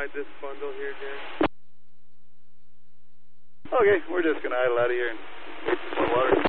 inside this bundle here, Jen? Okay, we're just going to idle out of here and wait for some water.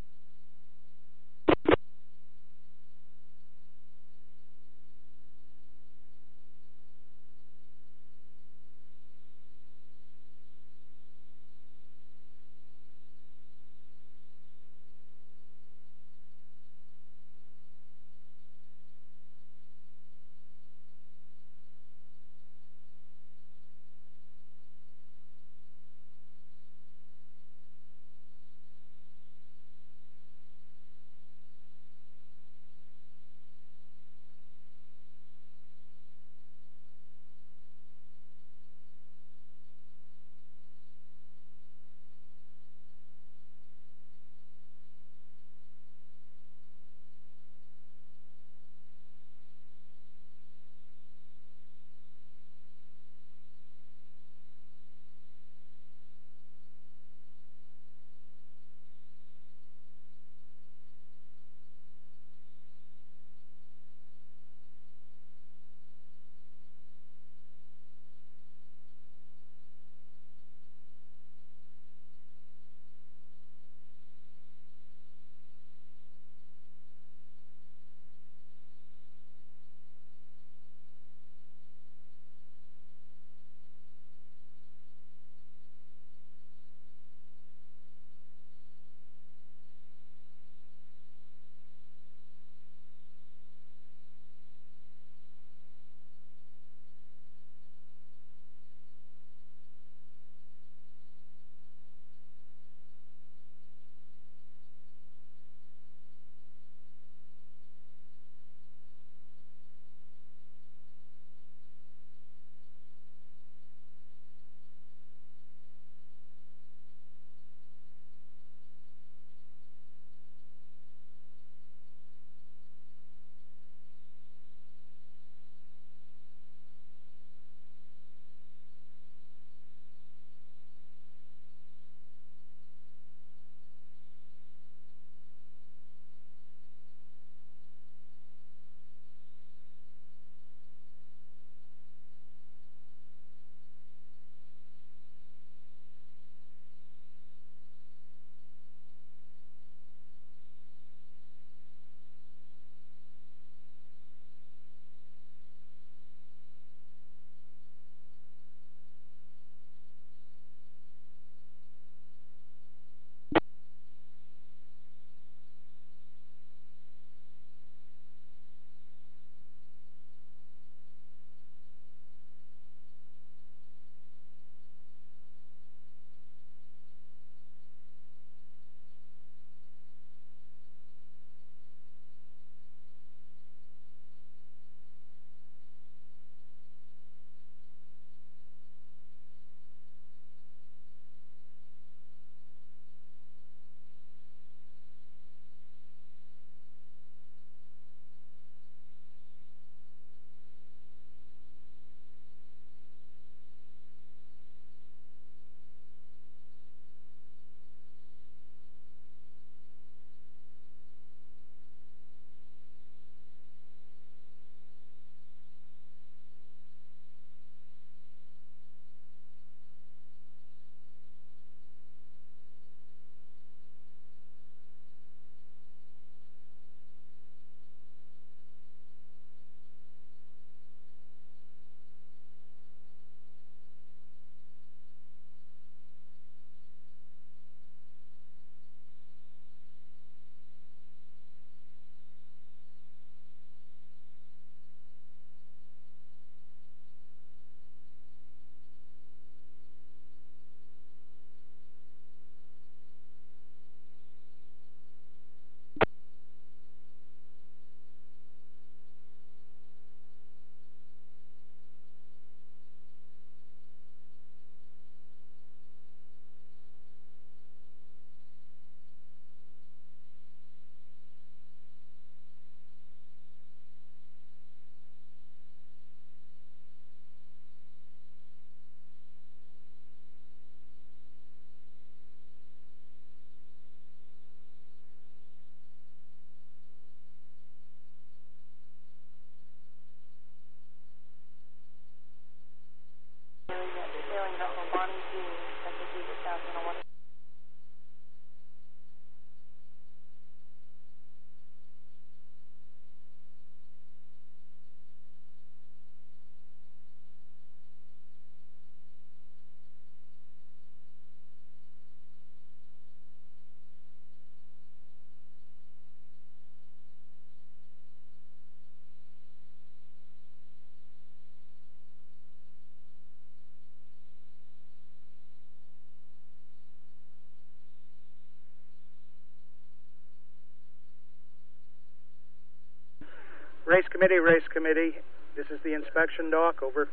Race committee. This is the inspection dock, over.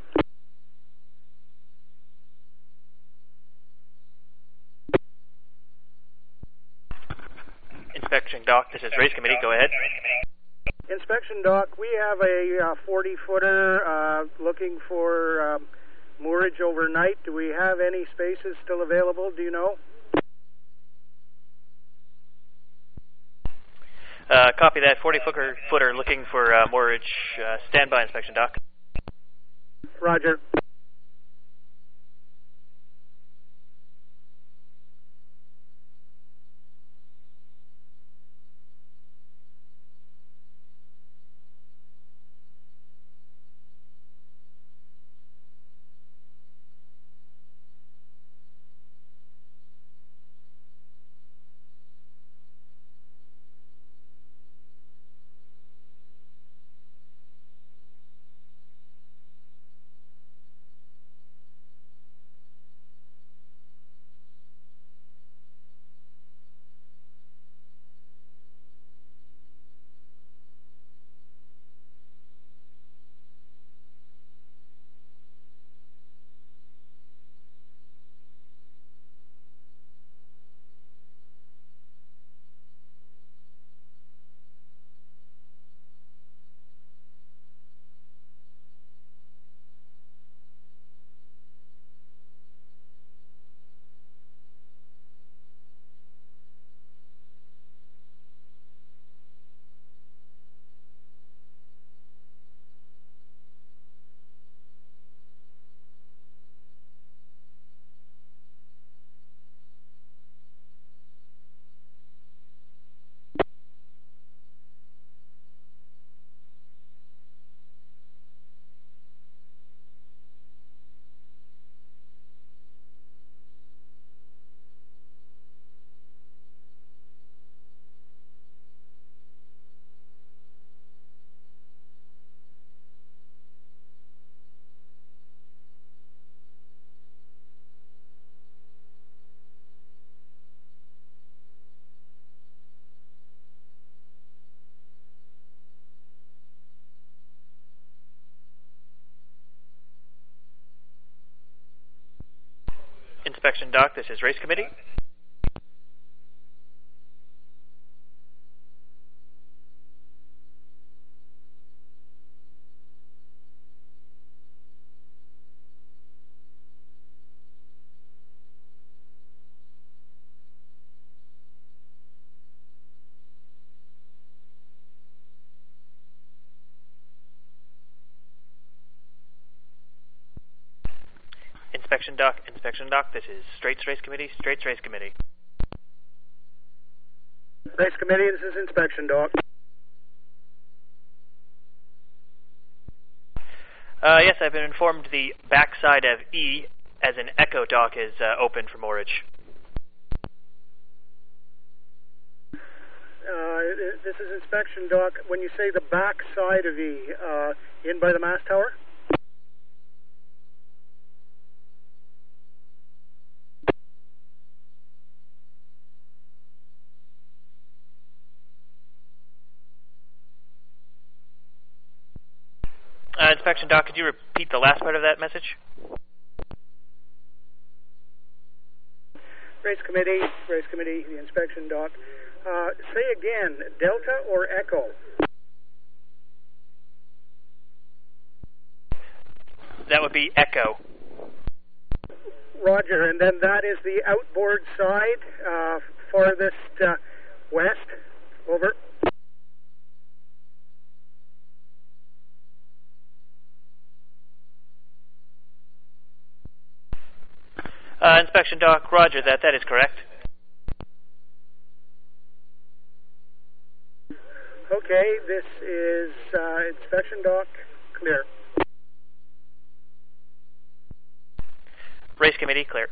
Inspection dock, this is race committee, go ahead. Inspection dock, we have a 40-footer looking for moorage overnight. Do we have any spaces still available? Do you know? Copy that. 40-footer looking for moorage. Standby, inspection dock. Roger. Inspection dock, this is race committee. Inspection dock, this is Straits Race Committee. Race committee, this is inspection dock. Yes, I've been informed the backside of E as an echo dock is open for moorage. This is inspection dock. When you say the back side of E, in by the mast tower? Inspection dock, could you repeat the last part of that message? Race committee, the inspection dock. Say again, Delta or Echo? That would be echo. Roger, and then that is the outboard side, farthest west. Over. Inspection dock, roger that. That is correct. Okay, this is inspection dock, clear. Race committee, clear.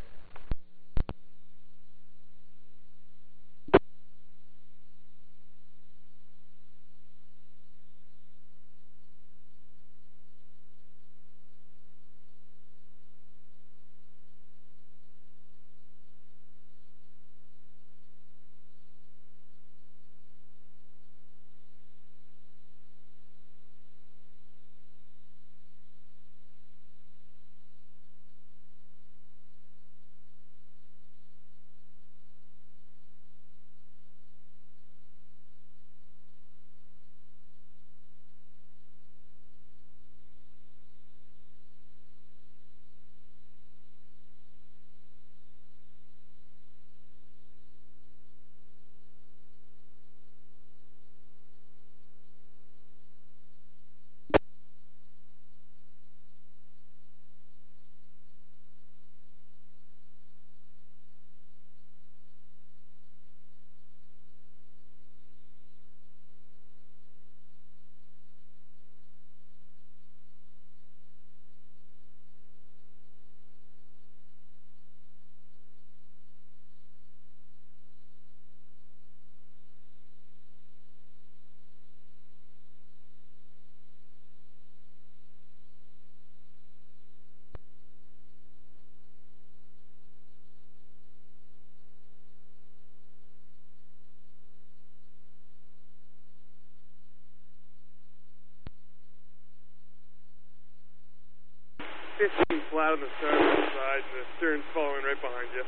15 flat on the starboard side, and the stern's following right behind you.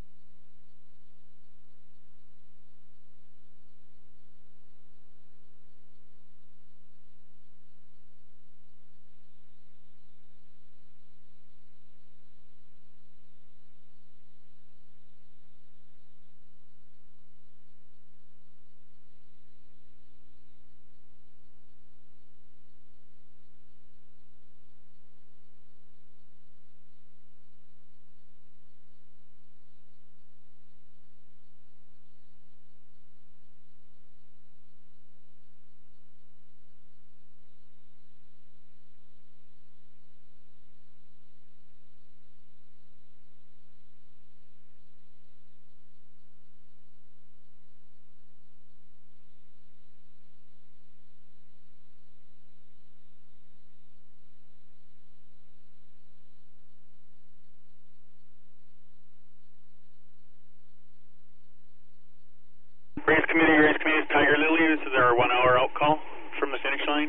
Race Committee, Tiger Lily. This is our 1 hour out call from the finish line.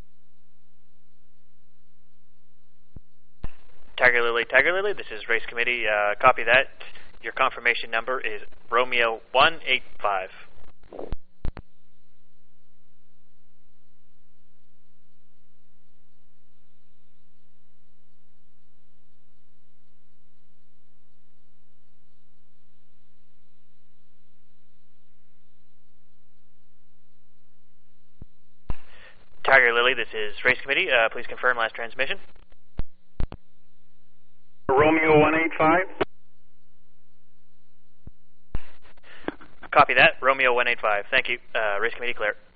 Tiger Lily, this is Race Committee. Copy that. Your confirmation number is Romeo 185. Tiger Lily, this is Race Committee. Please confirm last transmission. Romeo 185. Copy that. Romeo 185. Thank you. Race Committee clear.